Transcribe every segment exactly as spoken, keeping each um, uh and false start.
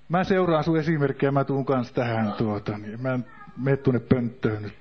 Mä seuraan sun esimerkkiä, mä tuun kanssa tähän tuota, niin mä en mene tuonne pönttöön nyt.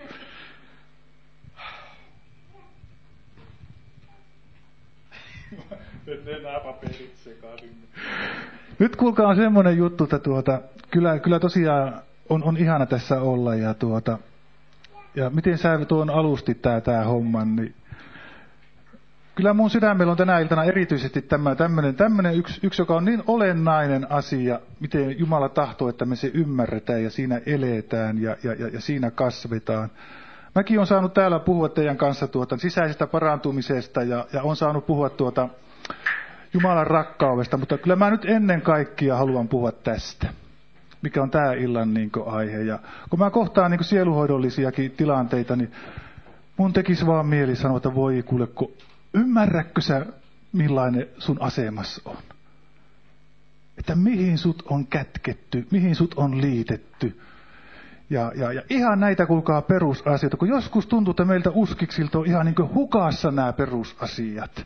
Nyt ne nämä paperit sekaisin. Nyt kuulkaa on semmoinen juttu, että tuota, kyllä, kyllä tosiaan on, on ihana tässä olla ja tuota, ja miten sä tuon alusti tää, tää homman, niin kyllä mun sydämellä on tänä iltana erityisesti tämä tämmönen, tämmönen yksi, yksi, joka on niin olennainen asia, miten Jumala tahtoo, että me se ymmärretään ja siinä eletään ja, ja, ja, ja siinä kasvetaan. Mäkin olen saanut täällä puhua teidän kanssa tuota sisäisestä parantumisesta ja, ja on saanut puhua tuota Jumalan rakkaudesta, mutta kyllä mä nyt ennen kaikkea haluan puhua tästä, mikä on tää illan niin kuin aihe. Ja kun mä kohtaan niin kuin sieluhoidollisiakin tilanteita, niin mun tekisi vaan mieli sanoa, että voi kuule, kun ymmärrätkö sä, millainen sun asemas on? Että mihin sut on kätketty, mihin sut on liitetty. Ja, ja, ja ihan näitä, kuulkaa, perusasioita, kun joskus tuntuu, että meiltä uskiksilta on ihan niin kuin hukassa nämä perusasiat.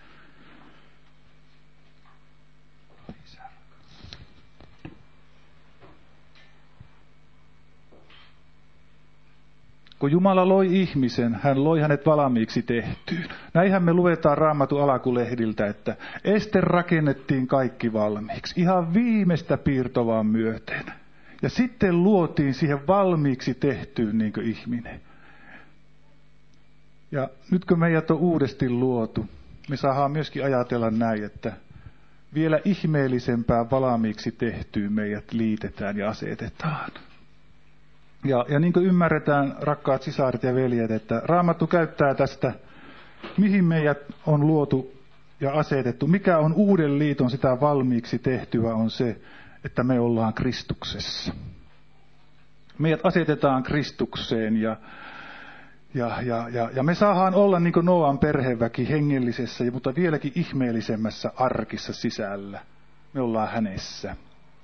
Kun Jumala loi ihmisen, hän loi hänet valmiiksi tehtyyn. Näinhän me luetaan Raamatun alakulehdiltä, että este rakennettiin kaikki valmiiksi, ihan viimeistä piirtovaa myöten. Ja sitten luotiin siihen valmiiksi tehtyyn niin kuin ihminen. Ja nyt kun meidät on uudesti luotu, me saadaan myöskin ajatella näin, että vielä ihmeellisempää valmiiksi tehtyyn meidät liitetään ja asetetaan. Ja, ja niin kuin ymmärretään, rakkaat sisaret ja veljet, että Raamattu käyttää tästä, mihin meidät on luotu ja asetettu. Mikä on uuden liiton sitä valmiiksi tehtyä on se, että me ollaan Kristuksessa. Meidät asetetaan Kristukseen ja, ja, ja, ja, ja me saadaan olla niin kuin Nooan perheväki hengellisessä, mutta vieläkin ihmeellisemmässä arkissa sisällä. Me ollaan hänessä.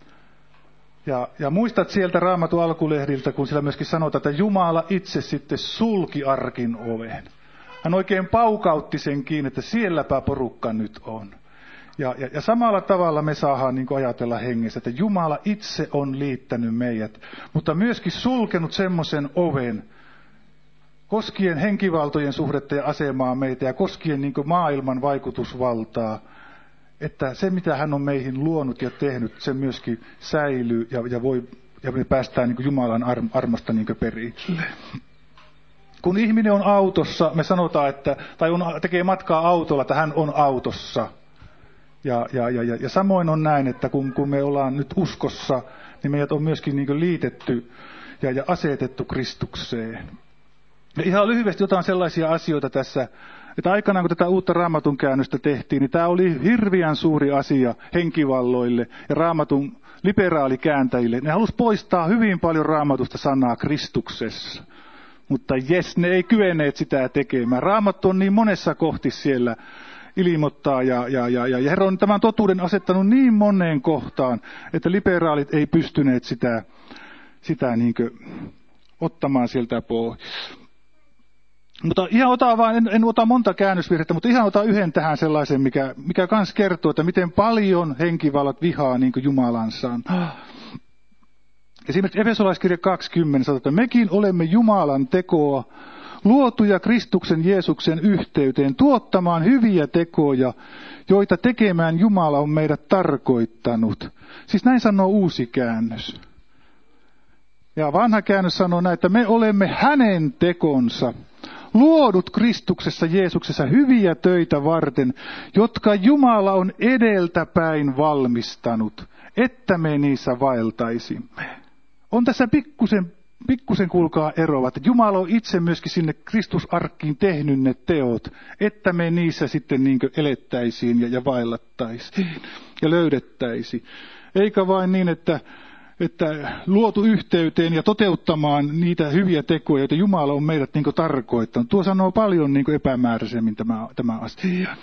Ja, ja muistat sieltä Raamatun alkulehdiltä, kun siellä myöskin sanotaan, että Jumala itse sitten sulki arkin oven. Hän oikein paukautti sen kiinni, että sielläpä porukka nyt on. Ja, ja, ja samalla tavalla me saadaan niin kuin ajatella hengessä, että Jumala itse on liittänyt meidät, mutta myöskin sulkenut semmoisen oven, koskien henkivaltojen suhdetta ja asemaa meitä ja koskien niin kuin maailman vaikutusvaltaa, että se, mitä hän on meihin luonut ja tehnyt, se myöskin säilyy ja, ja, voi, ja me päästään niin kuin Jumalan arm, armosta niin kuin perille. Kun ihminen on autossa, me sanotaan, että, tai on, tekee matkaa autolla, että hän on autossa. Ja, ja, ja, ja samoin on näin, että kun, kun me ollaan nyt uskossa, niin meidät on myöskin niin kuin liitetty ja, ja asetettu Kristukseen. Ja ihan lyhyesti jotain sellaisia asioita tässä, että aikanaan kun tätä uutta Raamatun käännöstä tehtiin, niin tämä oli hirveän suuri asia henkivalloille ja Raamatun liberaalikääntäjille. Ne halusi poistaa hyvin paljon Raamatusta sanaa Kristuksessa, mutta jes, ne ei kyenneet sitä tekemään. Raamattu on niin monessa kohti siellä ilmoittaa ja, ja, ja, ja Herra on tämän totuuden asettanut niin moneen kohtaan, että liberaalit ei pystyneet sitä, sitä niin kuin ottamaan sieltä pois. Mutta ihan ota vaan, en, en ota monta käännösvirhettä, mutta ihan ota yhden tähän sellaisen, mikä, mikä kans kertoo, että miten paljon henkivallat vihaa niin kuin Jumalansaan. Esimerkiksi Efesolaiskirja kaksikymmentä sanotaan, että mekin olemme Jumalan tekoa, luotuja Kristuksen Jeesuksen yhteyteen, tuottamaan hyviä tekoja, joita tekemään Jumala on meidät tarkoittanut. Siis näin sanoo uusi käännös. Ja vanha käännös sanoo näin, että me olemme hänen tekonsa, luodut Kristuksessa Jeesuksessa hyviä töitä varten, jotka Jumala on edeltäpäin valmistanut, että me niissä vaeltaisimme. On tässä pikkusen, pikkusen kuulkaa eroa, että Jumala on itse myöskin sinne Kristusarkkiin tehnyt ne teot, että me niissä sitten niin kuin elettäisiin ja, ja vaellattaisiin ja löydettäisiin. Eikä vain niin, että että luotu yhteyteen ja toteuttamaan niitä hyviä tekoja, joita Jumala on meidät niin kuin tarkoittanut. Tuo sanoo paljon niin kuin epämääräisemmin tämä, tämä asia.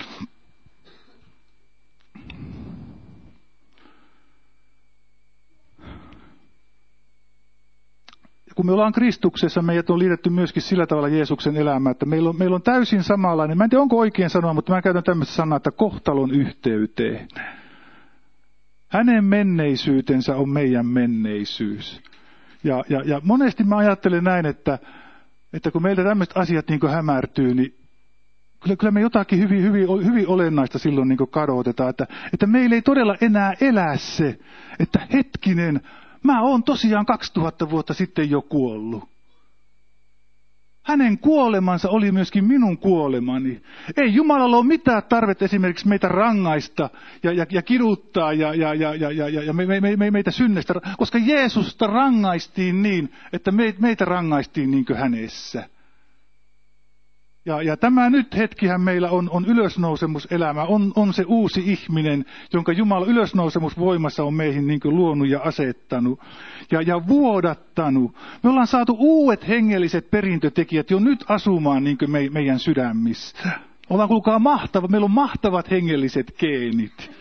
Kun me ollaan Kristuksessa, meidät on liitetty myöskin sillä tavalla Jeesuksen elämään, että meillä on, meillä on täysin samanlainen, mä en tiedä onko oikein sanoa, mutta mä käytän tämmöistä sanaa, että kohtalon yhteyteen. Hänen menneisyytensä on meidän menneisyys. Ja, ja, ja monesti mä ajattelen näin, että, että kun meiltä tämmöiset asiat niin kuin hämärtyy, niin kyllä, kyllä me jotakin hyvin, hyvin, hyvin olennaista silloin niin kuin kadotetaan. Että, että meillä ei todella enää elää se, että hetkinen, mä oon tosiaan kaksituhatta vuotta sitten jo kuollut. Hänen kuolemansa oli myöskin minun kuolemani. Ei Jumalalla ole mitään tarvetta esimerkiksi meitä rangaista ja, ja, ja kiduttaa ja, ja, ja, ja, ja, ja me, me, me, meitä synnestä, koska Jeesusta rangaistiin niin, että me, meitä rangaistiin niin kuin hänessä. Ja, ja tämä nyt hetkihän meillä on, on ylösnousemuselämä, on, on se uusi ihminen, jonka Jumala ylösnousemusvoimassa on meihin niin kuin luonut ja asettanut ja, ja vuodattanut. Me ollaan saatu uudet hengelliset perintötekijät jo nyt asumaan niin kuin me, meidän sydämissä. Ollaan kuulkaa mahtava, meillä on mahtavat hengelliset geenit.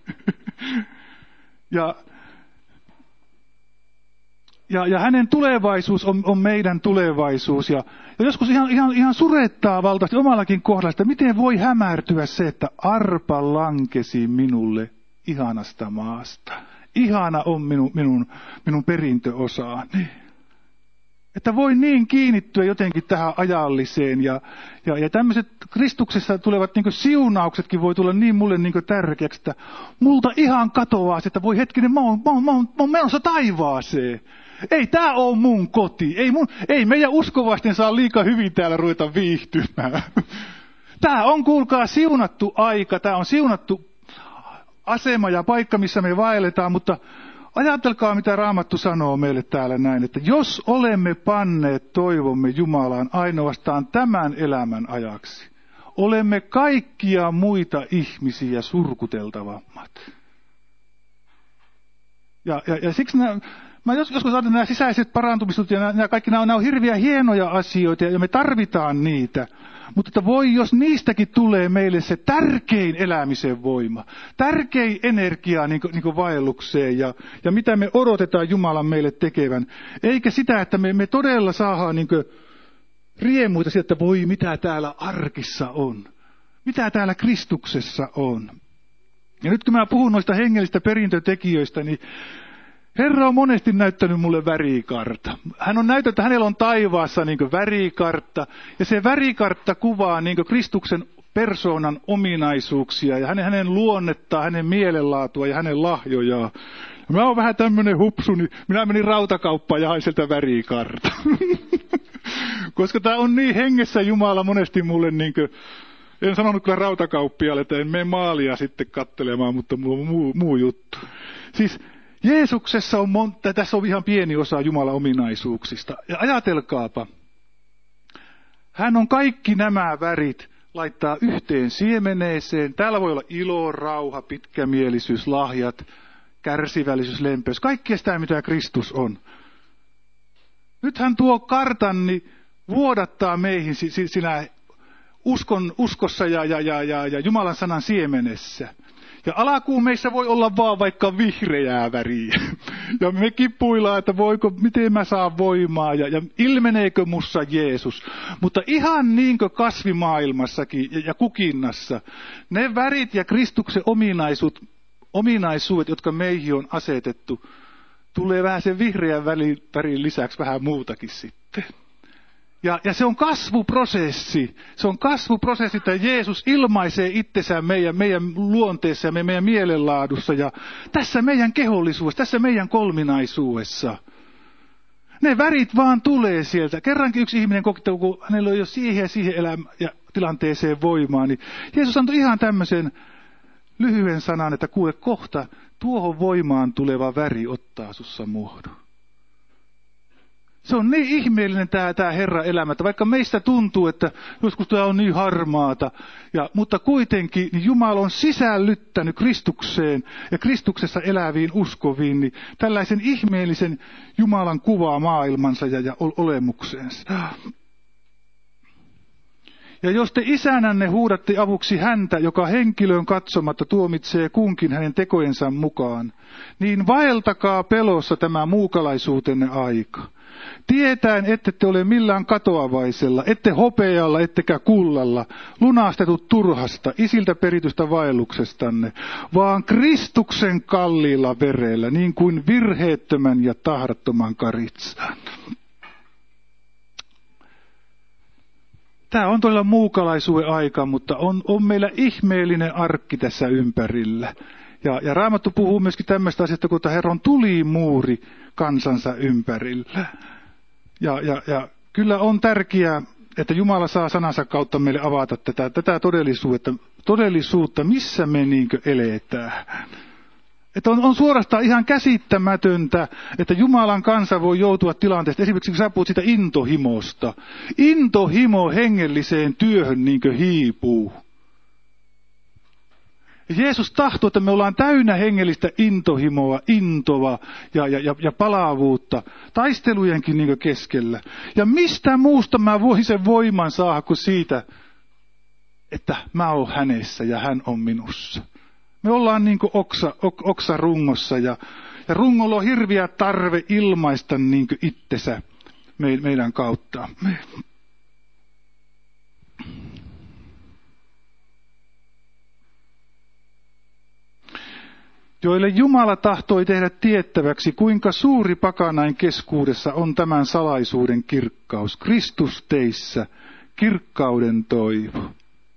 ja... Ja, ja hänen tulevaisuus on, on meidän tulevaisuus. Ja, ja joskus ihan, ihan, ihan surettaa valtavasti omallakin kohdalla, että miten voi hämärtyä se, että arpa lankesi minulle ihanasta maasta. Ihana on minun, minun, minun perintöosaani. Että voi niin kiinnittyä jotenkin tähän ajalliseen. Ja, ja, ja tämmöiset Kristuksessa tulevat niin kuin siunauksetkin voi tulla niin mulle niin kuin tärkeäksi, että multa ihan katoaa se, että voi hetkinen, mä oon, mä oon, mä oon, mä oon menossa taivaaseen. Ei tää oo mun koti. Ei, mun, ei meidän uskovaisten saa liikaa hyvin täällä ruveta viihtymään. Tää on, kuulkaa, siunattu aika. Tää on siunattu asema ja paikka, missä me vaelletaan. Mutta ajatelkaa, mitä Raamattu sanoo meille täällä näin. Että jos olemme panneet toivomme Jumalaan ainoastaan tämän elämän ajaksi, olemme kaikkia muita ihmisiä surkuteltavammat. Ja, ja, ja siksi nämä... Mä joskus ajattelen, nämä sisäiset parantumisut ja nämä, nämä kaikki, nämä on, nämä on hirviä hienoja asioita ja me tarvitaan niitä. Mutta että voi, jos niistäkin tulee meille se tärkein elämisen voima, tärkein energia niin kuin, niin kuin vaellukseen ja, ja mitä me odotetaan Jumalan meille tekevän. Eikä sitä, että me, me todella saadaan niin kuin riemuita siitä, että voi mitä täällä arkissa on, mitä täällä Kristuksessa on. Ja nyt kun mä puhun noista hengellistä perintötekijöistä, niin Herra on monesti näyttänyt mulle värikartta. Hän on näyttänyt, että hänellä on taivaassa niin kuin värikartta. Ja se värikartta kuvaa niin kuin Kristuksen persoonan ominaisuuksia ja hänen, hänen luonnettaan, hänen mielenlaatua ja hänen lahjojaan. Ja mä oon vähän tämmönen hupsu, niin minä menin rautakauppaan ja hain sieltä värikartta. Koska tää on niin hengessä Jumala monesti mulle niin kuin, en sanonut kyllä rautakauppialle, että en mene maalia sitten katselemaan, mutta mulla on muu, muu juttu. Siis Jeesuksessa on monta, tässä on ihan pieni osa Jumalan ominaisuuksista. Ja ajatelkaapa, hän on kaikki nämä värit laittaa yhteen siemeneeseen. Täällä voi olla ilo, rauha, pitkämielisyys, lahjat, kärsivällisyys, lempeys. Kaikkea sitä, mitä Kristus on. Nyt hän tuo kartan, niin vuodattaa meihin sinä uskon, uskossa ja, ja, ja, ja, ja Jumalan sanan siemenessä. Ja alakuun meissä voi olla vaan vaikka vihreää väriä. Ja me kipuillaan, että voiko, miten mä saan voimaa ja, ja ilmeneekö mussa Jeesus. Mutta ihan niin kuin kasvimaailmassakin ja, ja kukinnassa, ne värit ja Kristuksen ominaisuudet, ominaisuudet, jotka meihin on asetettu, tulee vähän sen vihreän värin lisäksi vähän muutakin sitten. Ja, ja se on kasvuprosessi. Se on kasvuprosessi, että Jeesus ilmaisee itsensä meidän, meidän luonteessa ja meidän mielenlaadussa ja tässä meidän kehollisuudessa, tässä meidän kolminaisuudessa. Ne värit vaan tulee sieltä. Kerrankin yksi ihminen koki, kun hänellä on jo siihen ja siihen elämään ja tilanteeseen voimaa, niin Jeesus antoi ihan tämmöisen lyhyen sanan, että kuule kohta, tuohon voimaan tuleva väri ottaa sussa muodon. Se on niin ihmeellinen tämä, tämä Herran elämä, että vaikka meistä tuntuu, että joskus tämä on niin harmaata, ja, mutta kuitenkin niin Jumala on sisällyttänyt Kristukseen ja Kristuksessa eläviin uskoviin niin tällaisen ihmeellisen Jumalan kuvaa maailmansa ja, ja olemuksensa. Ja jos te isänänne huudatte avuksi häntä, joka henkilöön katsomatta tuomitsee kunkin hänen tekojensa mukaan, niin vaeltakaa pelossa tämä muukalaisuutenne aika. Tietäen, ette te ole millään katoavaisella, ette hopealla, ettekä kullalla, lunastetut turhasta, isiltä peritystä vaelluksestanne, vaan Kristuksen kalliilla verellä, niin kuin virheettömän ja tahrattoman karitsan. Tämä on todella muukalaisuuden aika, mutta on, on meillä ihmeellinen arkki tässä ympärillä. Ja, ja Raamattu puhuu myöskin tämmöistä asiasta, kun Herran tuli muuri kansansa ympärillä. Ja, ja, ja kyllä on tärkeää, että Jumala saa sanansa kautta meille avata tätä, tätä todellisuutta, todellisuutta, missä me niinkö eletään. Että on, on suorastaan ihan käsittämätöntä, että Jumalan kansa voi joutua tilanteesta, esimerkiksi kun sä puhut siitä intohimosta. Intohimo hengelliseen työhön niinkö hiipuu. Jeesus tahtoo, että me ollaan täynnä hengellistä intohimoa, intoa ja, ja, ja palavuutta taistelujenkin niin kuin keskellä. Ja mistä muusta mä voin sen voiman saada kuin siitä, että mä oon hänessä ja hän on minussa. Me ollaan niin kuin oksa, ok, oksa rungossa ja, ja rungolla on hirviä tarve ilmaista niin kuin itsensä me, meidän kautta. Joille Jumala tahtoi tehdä tiettäväksi, kuinka suuri pakanain keskuudessa on tämän salaisuuden kirkkaus. Kristus teissä, kirkkauden toivo.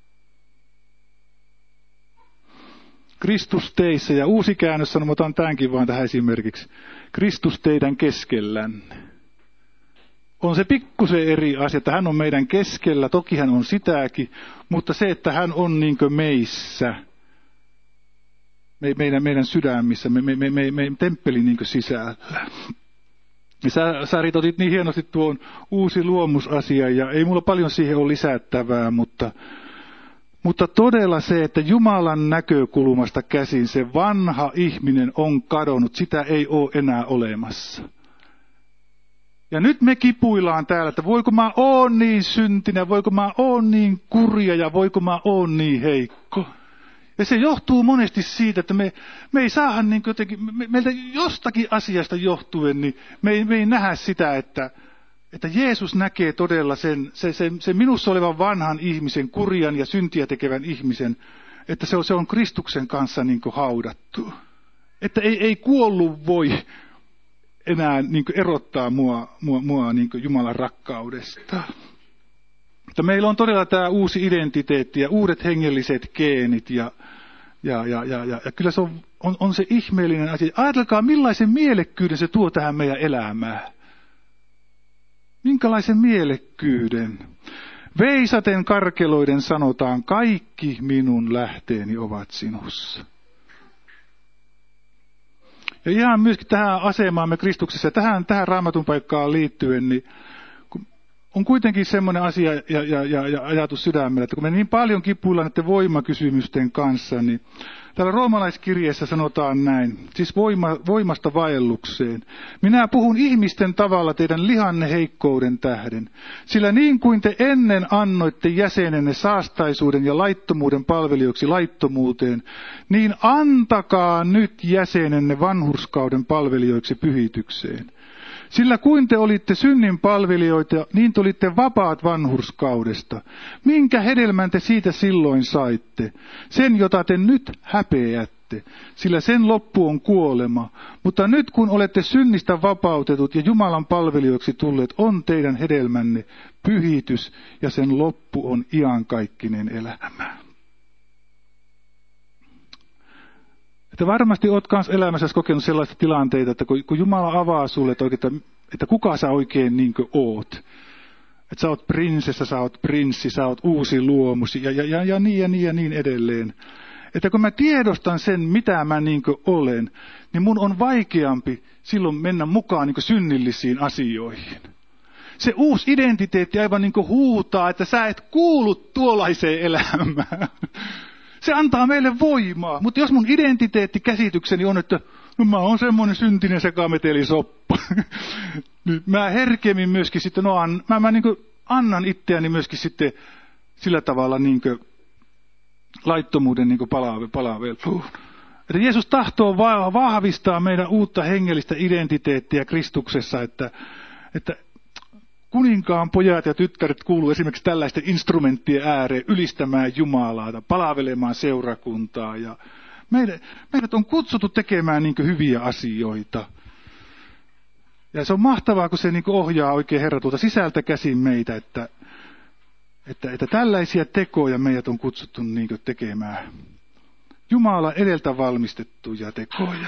Kristus teissä, ja uusi käännös sanoo, otan tämänkin vaan tähän esimerkiksi. Kristus teidän keskellänne. On se pikkusen eri asia, että hän on meidän keskellä, toki hän on sitäkin, mutta se, että hän on niinkö meissä. Me, meidän, meidän sydämissä, me, me, me, me, me temppelin niin sisällä. Ja sä, sä Riit, otit niin hienosti tuon uusi luomusasia, ja ei mulla paljon siihen ole lisättävää, mutta, mutta todella se, että Jumalan näkökulmasta käsin se vanha ihminen on kadonnut, sitä ei ole enää olemassa. Ja nyt me kipuillaan täällä, että voiko mä oon niin syntinen, voiko mä oon niin kurja ja voiko mä oon niin heikko. Ja se johtuu monesti siitä, että me, me ei saada niin jotenkin, me, meiltä jostakin asiasta johtuen, niin me ei, me ei nähdä sitä, että, että Jeesus näkee todella sen, se, se, se minussa olevan vanhan ihmisen, kurjan ja syntiä tekevän ihmisen, että se on, se on Kristuksen kanssa niin haudattu. Että ei, ei kuollut voi enää niin erottaa mua, mua, mua niin Jumalan rakkaudesta. Että meillä on todella tämä uusi identiteetti ja uudet hengelliset geenit ja, ja, ja, ja, ja, ja kyllä se on, on, on se ihmeellinen asia. Ajatelkaa, millaisen mielekkyyden se tuo tähän meidän elämään. Minkälaisen mielekkyyden? Veisaten karkeloiden sanotaan, kaikki minun lähteeni ovat sinussa. Ja ihan myöskin tähän asemaamme Kristuksessa, tähän, tähän Raamatun paikkaan liittyen, niin on kuitenkin semmoinen asia ja, ja, ja, ja ajatus sydämellä, että kun me niin paljon kipuillaan näiden voimakysymysten kanssa, niin täällä roomalaiskirjeessä sanotaan näin, siis voima, voimasta vaellukseen. Minä puhun ihmisten tavalla teidän lihanne heikkouden tähden, sillä niin kuin te ennen annoitte jäsenenne saastaisuuden ja laittomuuden palvelijoiksi laittomuuteen, niin antakaa nyt jäsenenne vanhurskauden palvelijoiksi pyhitykseen. Sillä kuin te olitte synnin palvelijoita, niin te olitte vapaat vanhurskaudesta. Minkä hedelmän te siitä silloin saitte? Sen, jota te nyt häpeätte, sillä sen loppu on kuolema. Mutta nyt kun olette synnistä vapautetut ja Jumalan palvelijoiksi tulleet, on teidän hedelmänne pyhitys ja sen loppu on iankaikkinen elämä. Että varmasti olet myös elämässäsi kokenut sellaista tilanteita, että kun Jumala avaa sulle, että, oikein, että kuka sä oikein niin kuin oot. Että sä oot prinsessa, sä oot prinssi, sä oot uusi luomus ja, ja, ja, ja niin ja niin ja niin edelleen. Että kun mä tiedostan sen, mitä mä niin kuin olen, niin mun on vaikeampi silloin mennä mukaan niin kuin synnillisiin asioihin. Se uusi identiteetti aivan niin kuin huutaa, että sä et kuulu tuollaiseen elämään. Se antaa meille voimaa, mutta jos mun identiteettikäsitykseni on, että no mä oon semmoinen syntinen sekametelisoppa, niin mä herkemmin myöskin sitten, no an, mä, mä niin kuin annan itseäni myöskin sitten sillä tavalla niin kuin laittomuuden niin kuin palaveluun. Että Jeesus tahtoo vahvistaa meidän uutta hengellistä identiteettiä Kristuksessa, että, että kuninkaan pojat ja tyttäret kuuluu esimerkiksi tällaisten instrumenttien ääreen ylistämään Jumalaa, palavelemaan seurakuntaa. Ja meidät, meidät on kutsuttu tekemään niin kuin hyviä asioita. Ja se on mahtavaa, kun se niin kuin ohjaa oikein Herra tuolta sisältä käsin meitä, että, että, että tällaisia tekoja meidät on kutsuttu niin kuin tekemään. Jumala edeltä valmistettuja tekoja.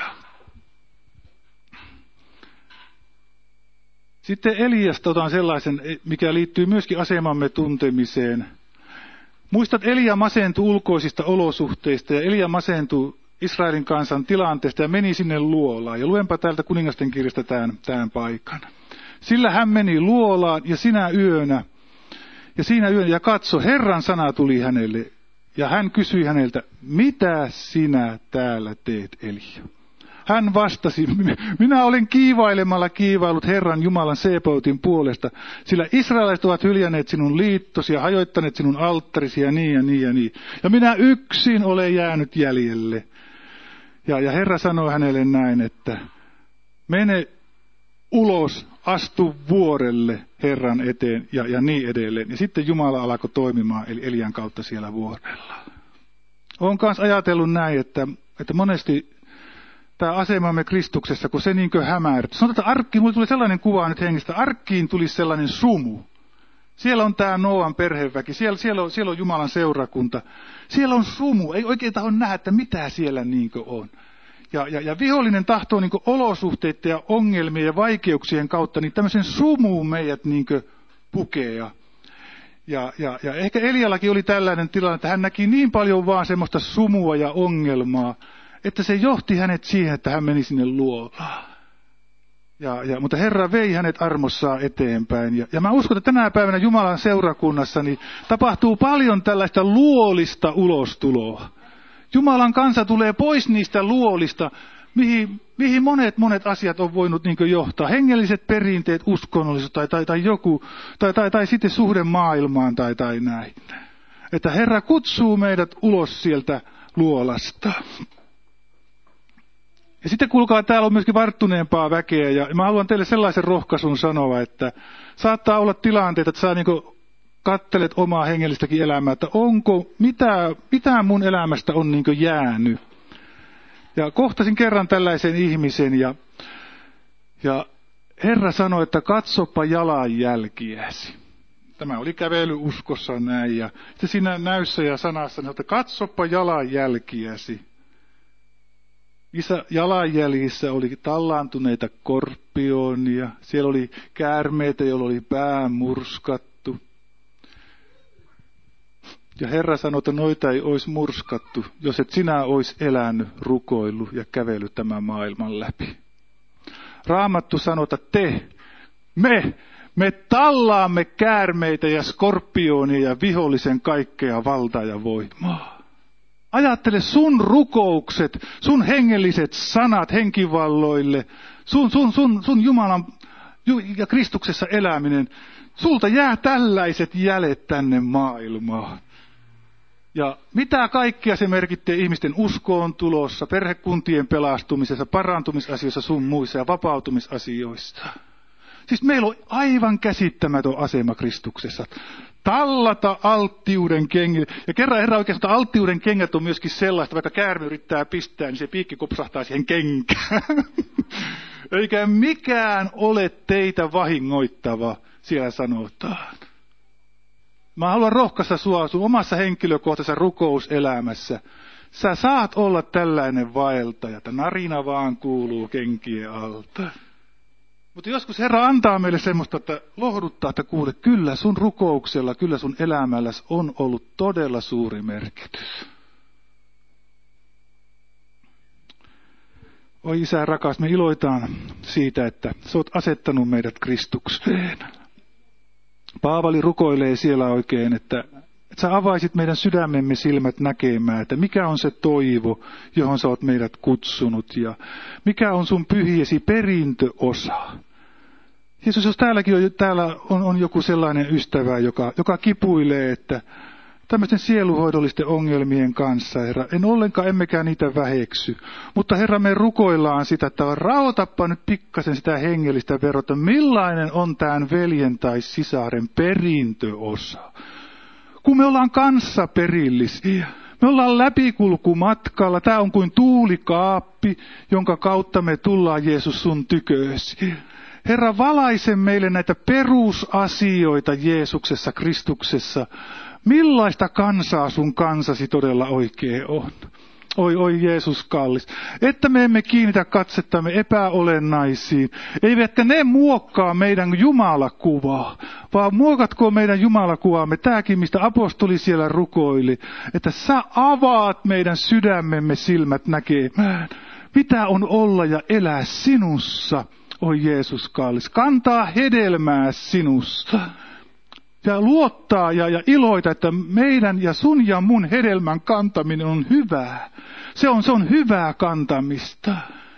Sitten Eliasta otan sellaisen, mikä liittyy myöskin asemamme tuntemiseen. Muistat, Elia masentui ulkoisista olosuhteista ja Elia masentui Israelin kansan tilanteesta ja meni sinne luolaan. Ja luenpa täältä kuningasten kirjasta tämän, tämän paikan. Sillä hän meni luolaan ja sinä yönä, ja siinä yönä, ja katso, Herran sana tuli hänelle. Ja hän kysyi häneltä, mitä sinä täällä teet, Elia? Hän vastasi, minä olen kiivailemalla kiivailut Herran Jumalan Seebautin puolesta, sillä israelaiset ovat hyljänneet sinun liittosi ja hajoittaneet sinun alttarisi ja niin ja niin ja niin. Ja minä yksin olen jäänyt jäljelle. Ja, ja Herra sanoi hänelle näin, että mene ulos, astu vuorelle Herran eteen ja, ja niin edelleen. Ja sitten Jumala alkoi toimimaan eli Elian kautta siellä vuorella. Olen myös ajatellut näin, että, että monesti tämä asemamme Kristuksessa, kun se niin kuin hämärtyi. Sanotaan, että arkkiin, mulle tuli sellainen kuva nyt hengistä, arkkiin tuli sellainen sumu. Siellä on tämä Nooan perheväki, siellä, siellä, on, siellä on Jumalan seurakunta. Siellä on sumu, ei oikein tahdo nähdä, että mitä siellä niin kuin on. Ja, ja, ja vihollinen tahtoo niin kuin olosuhteiden ja ongelmien ja vaikeuksien kautta niin tämmöisen sumuun meidät niin kuin pukea. Ja, ja, ja ehkä Eliallakin oli tällainen tilanne, että hän näki niin paljon vaan semmoista sumua ja ongelmaa, että se johti hänet siihen, että hän meni sinne luolaan. Ja, ja, mutta Herra vei hänet armossaan eteenpäin. Ja, ja mä uskon, että tänä päivänä Jumalan seurakunnassa niin tapahtuu paljon tällaista luolista ulostuloa. Jumalan kansa tulee pois niistä luolista, mihin, mihin monet monet asiat on voinut niin kuin johtaa. Hengelliset perinteet, uskonnollisuus tai, tai, tai joku, tai, tai, tai sitten suhde maailmaan tai, tai näin. Että Herra kutsuu meidät ulos sieltä luolasta. Ja sitten kuulkaa, täällä on myöskin varttuneempaa väkeä, ja mä haluan teille sellaisen rohkaisun sanoa, että saattaa olla tilanteita, että sä niin kuin kattelet omaa hengellistäkin elämää, että onko, mitä, mitä mun elämästä on niin kuin jäänyt. Ja kohtasin kerran tällaisen ihmisen, ja, ja Herra sanoi, että katsopa jalanjälkiäsi. Tämä oli kävelyuskossa näin, ja sitten siinä näyssä ja sanassa sanoi, että katsopa jalanjälkiäsi. Niissä jalanjäljissä oli tallaantuneita korppionia, siellä oli käärmeitä, joilla oli pää murskattu. Ja Herra sanoi, että noita ei olisi murskattu, jos et sinä olisi elänyt, rukoillut ja kävellyt tämän maailman läpi. Raamattu sanoi, että te, me, me tallaamme käärmeitä ja skorpionia ja vihollisen kaikkea valtaa ja voimaa. Ajattele sun rukoukset, sun hengelliset sanat henkivalloille, sun, sun, sun, sun Jumalan ja Kristuksessa eläminen. Sulta jää tällaiset jäljet tänne maailmaan. Ja mitä kaikkea se merkittää ihmisten uskoon tulossa, perhekuntien pelastumisessa, parantumisasioissa sun muissa ja vapautumisasioissa. Siis meillä on aivan käsittämätön asema Kristuksessa. Tallata alttiuden kengät. Ja kerran Herra oikeastaan alttiuden kengät on myöskin sellaista, vaikka käärme yrittää pistää, niin se piikki kopsahtaa siihen kenkään. Eikä mikään ole teitä vahingoittava, siellä sanotaan. Mä haluan rohkaista sua sun omassa henkilökohtaisessa rukouselämässä. Sä saat olla tällainen vaeltaja, että narina vaan kuuluu kenkien alta. Mutta joskus Herra antaa meille semmoista, että lohduttaa, että kuule, kyllä sun rukouksella, kyllä sun elämälläsi on ollut todella suuri merkitys. Oi Isä rakas, me iloitaan siitä, että sä oot asettanut meidät Kristukseen. Paavali rukoilee siellä oikein, että, että sä avaisit meidän sydämemme silmät näkemään, että mikä on se toivo, johon sä oot meidät kutsunut ja mikä on sun pyhiesi perintöosa. Jeesus, jos täälläkin on, täällä on, on joku sellainen ystävä, joka, joka kipuilee, että, tämmöisten sieluhoidollisten ongelmien kanssa, Herra. En ollenkaan, emmekä niitä väheksy. Mutta Herra, me rukoillaan sitä, että raotappa nyt pikkasen sitä hengellistä verota. Millainen on tämän veljen tai sisaren perintöosa? Kun me ollaan kanssaperillisiä, me ollaan läpikulkumatkalla. Tämä on kuin tuulikaappi, jonka kautta me tullaan, Jeesus, sun tyköösi. Herra, valaise meille näitä perusasioita Jeesuksessa, Kristuksessa. Millaista kansaa sun kansasi todella oikein on? Oi, oi Jeesus kallis. Että me emme kiinnitä katsettamme epäolennaisiin. Eivätkä ne muokkaa meidän jumalakuvaa, vaan muokatko meidän jumalakuvaamme. Tämäkin, mistä apostoli siellä rukoili. Että sä avaat meidän sydämemme silmät näkemään. Mitä on olla ja elää sinussa, oi Jeesus kallis. Kantaa hedelmää sinusta. Ja luottaa ja, ja iloita, että meidän ja sun ja mun hedelmän kantaminen on hyvää. Se on, se on hyvää kantamista.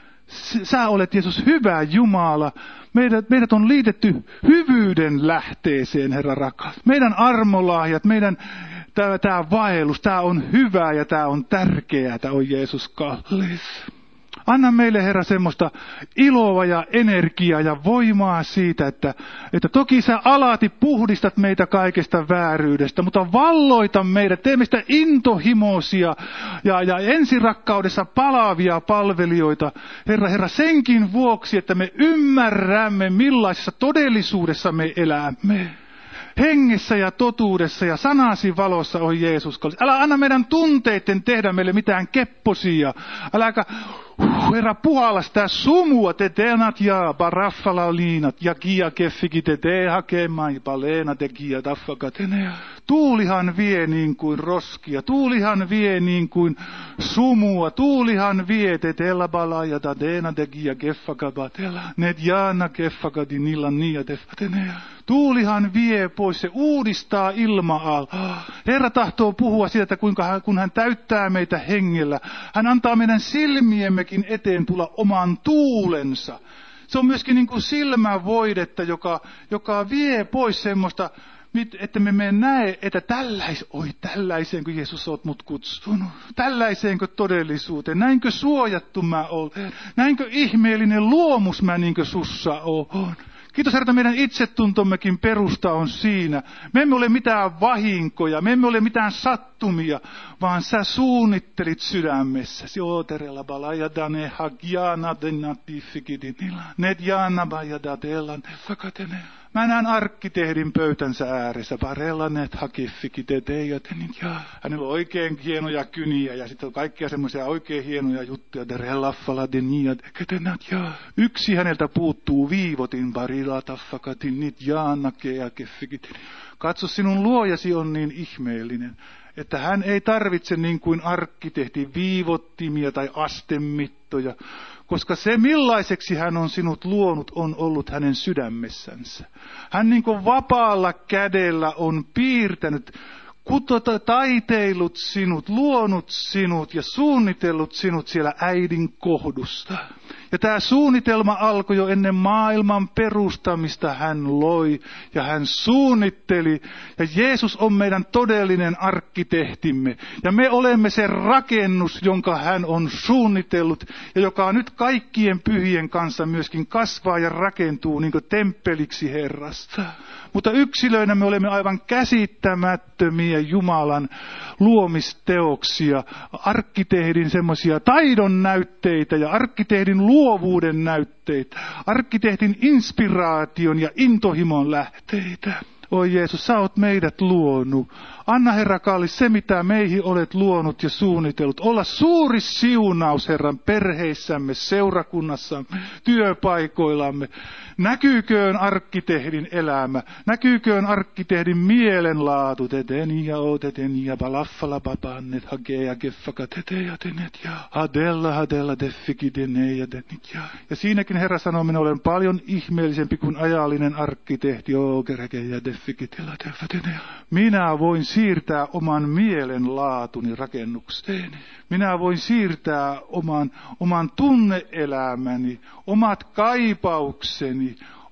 Sä olet, Jeesus, hyvä Jumala. Meidät, meidät on liitetty hyvyyden lähteeseen, Herra rakas. Meidän armolahjat, meidän tämä vaellus, tämä on hyvää ja tämä on tärkeää, tämä on Jeesus kallis. Anna meille, Herra, semmoista iloa ja energiaa ja voimaa siitä, että, että toki sä alati puhdistat meitä kaikesta vääryydestä, mutta valloita meidät, tee meistä intohimoisia ja, ja ensirakkaudessa palaavia palvelijoita. Herra, Herra, senkin vuoksi, että me ymmärrämme, millaisessa todellisuudessa me elämme. Hengessä ja totuudessa ja sanasi valossa, oi Jeesus. Älä anna meidän tunteiden tehdä meille mitään kepposia. Äläkä, uh, Herra, puhalla sitä sumua, te tenat ja baraffalaliinat ja kia keffikin te te hakemaan ja paleena te kia taffakatenea. Tuulihan vie niin kuin roskia, tuulihan vie niin kuin sumua, tuulihan vie te tella balaya ta teena te kia keffakabatela. Net jaana keffakati nilla niia teffatenea. Tuulihan vie pois, se uudistaa ilma-alaa. Herra tahtoo puhua siitä, että kuinka hän, kun hän täyttää meitä hengellä, hän antaa meidän silmiemmekin eteen tulla oman tuulensa. Se on myöskin niin kuin silmävoidetta, joka, joka vie pois semmoista, että me emme näe, että tällais, oi tällaiseenkö Jeesus olet mut kutsunut, tällaiseenkö todellisuuteen, näinkö suojattu mä olen, näinkö ihmeellinen luomus mä niinkö sussa oon. Kiitos Herra, meidän itsetuntommekin perusta on siinä. Me emme ole mitään vahinkoja, me emme ole mitään sattumia, vaan sä suunnittelit sydämessäsi. Ooterella balajadane hagiana denatifikidinila. Net jaana bajadadellan tefakatene. Mä näen arkkitehdin pöytänsä ääressä. Varella net hakiffikitetejatenin. Ja hänellä on oikein hienoja kyniä ja sitten on kaikkia semmoisia oikein hienoja juttuja. Derelaffala deniat eketenat. Ja yksi häneltä puuttuu viivotin barila taffakatin nit jaanakea keffikitin. Katso, sinun luojasi on niin ihmeellinen, että hän ei tarvitse niin kuin arkkitehti viivottimia tai astemittoja, koska se millaiseksi hän on sinut luonut on ollut hänen sydämessänsä. Hän niin kuin vapaalla kädellä on piirtänyt, kutota, taiteillut sinut, luonut sinut ja suunnitellut sinut siellä äidin kohdusta. Ja tämä suunnitelma alkoi jo ennen maailman perustamista, hän loi ja hän suunnitteli. Ja Jeesus on meidän todellinen arkkitehtimme. Ja me olemme se rakennus, jonka hän on suunnitellut ja joka nyt kaikkien pyhien kanssa myöskin kasvaa ja rakentuu niin kuin temppeliksi Herrasta. Mutta yksilöinä me olemme aivan käsittämättömiä Jumalan luomisteoksia, arkkitehdin semmoisia taidon näytteitä ja arkkitehdin luovuuden näytteitä, arkkitehdin inspiraation ja intohimon lähteitä. Oi Jeesus, sä oot meidät luonut. Anna Herra kallis se, mitä meihin olet luonut ja suunnitellut. Olla suuri siunaus Herran perheissämme, seurakunnassamme, työpaikoillamme. Näkyyköön arkkitehdin elämä, näkyyköön arkkitehdin mielenlaatu. Teteni ja oteteni ja balaffala babannet hakee ja keffaka tete ja tenet ja hadella hadella defiki dene ja denit ja. Ja siinäkin Herra sanoo, minä olen paljon ihmeellisempi kuin ajallinen arkkitehti. Joo, kereke ja defiki tela tefatene. Minä voin siirtää oman mielenlaatuni rakennukseeni. Minä voin siirtää oman, oman tunneelämäni, omat kaipaukseni,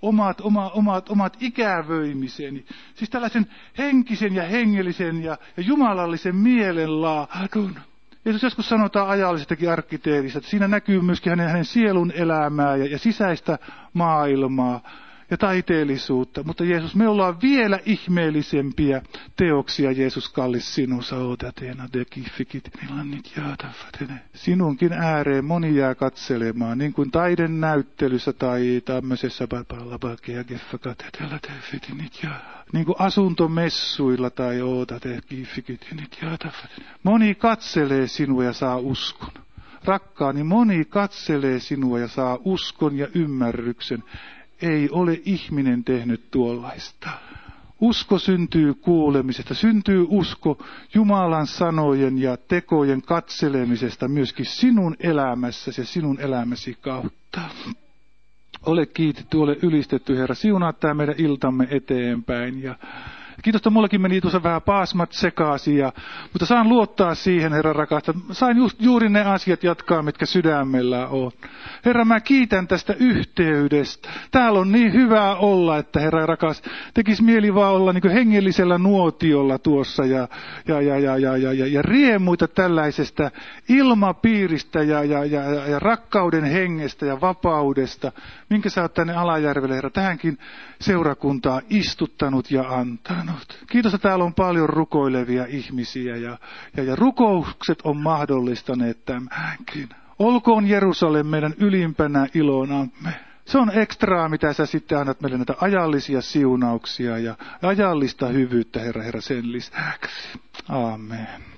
omat, oma, omat, omat ikävöimiseni. Siis tällaisen henkisen ja hengellisen ja, ja jumalallisen mielenlaadun. Jeesus joskus sanotaan ajallisestakin arkkitehdistä, että siinä näkyy myöskin hänen, hänen sielun elämää ja, ja sisäistä maailmaa ja taiteellisuutta. Mutta Jeesus, me ollaan vielä ihmeellisempiä teoksia, Jeesus, kallis sinussa ootateena dekifikit milannit jaatafatene. Sinunkin ääreen moni jää katselemaan, niin kuin taiden näyttelyssä tai tämmöisessä papalabakea geffakatetella tefitinit ja niin kuin asuntomessuilla tai ootate kifikitinit jaatafatene. Moni katselee sinua ja saa uskon. Rakkaani, moni katselee sinua ja saa uskon ja ymmärryksen. Ei ole ihminen tehnyt tuollaista. Usko syntyy kuulemisesta, syntyy usko Jumalan sanojen ja tekojen katselemisesta myöskin sinun elämässäsi ja sinun elämäsi kautta. Ole kiitetty, ole ylistetty, Herra. Siunaa tämä meidän iltamme eteenpäin. Ja kiitos, että mullakin meni tuossa vähän paasmat sekaisin, ja, mutta saan luottaa siihen, Herra rakasta. Sain just, juuri ne asiat jatkaa, mitkä sydämellä on. Herra, mä kiitän tästä yhteydestä. Täällä on niin hyvää olla, että Herra rakas, tekisi mieli vaan olla niin kuin hengellisellä nuotiolla tuossa ja, ja, ja, ja, ja, ja, ja, ja riemuita tällaisesta ilmapiiristä ja, ja, ja, ja rakkauden hengestä ja vapaudesta, minkä sä oot tänne Alajärvelle, Herra, tähänkin seurakuntaa istuttanut ja antanut. Kiitos, että täällä on paljon rukoilevia ihmisiä ja, ja, ja rukoukset on mahdollistaneet tämänkin. Olkoon Jerusalem meidän ylimpänä ilonamme. Se on ekstraa, mitä sä sitten annat meille näitä ajallisia siunauksia ja ajallista hyvyyttä, Herra, Herra, sen lisäksi. Aamen.